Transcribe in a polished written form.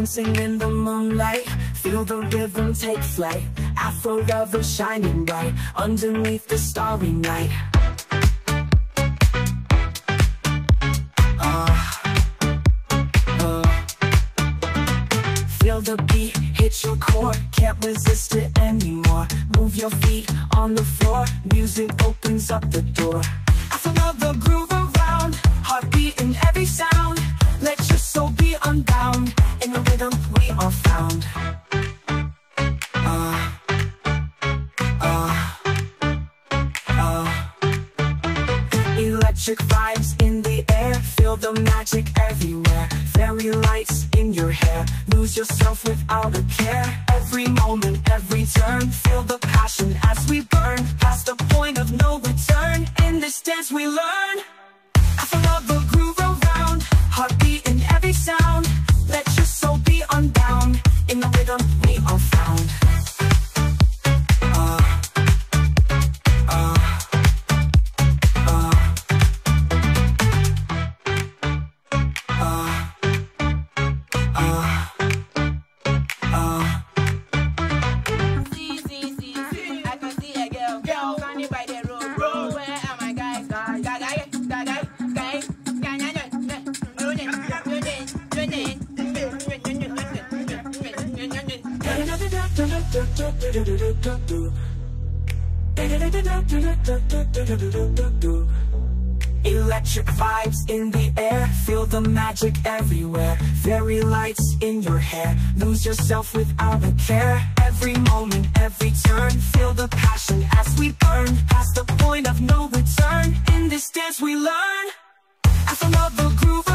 dancing in the moonlight. Feel the rhythm take flight. Afro lovers shining bright underneath the starry night. Feel the beat hit your core, can't resist it anymore. Move your feet on the floor, music opens up the door. I feel the groove around, heartbeat in every sound. Let your soul be unbound, in the rhythm we are found. Electric vibes in the air, feel the magic everywhere. Fairy lights in your hair, lose yourself without a care. Every moment, every turn, feel the passion as we burn. Past the point of no return, in this dance we learn. I feel the groove around, heartbeat in every sound. Let your soul be unbound, in the rhythm we are found. Electric vibes in the air, feel the magic everywhere. Fairy lights in your hair, lose yourself without a care. Every moment, every turn, feel the passion as we burn. Past the point of no return, in this dance we learn. I feel the groove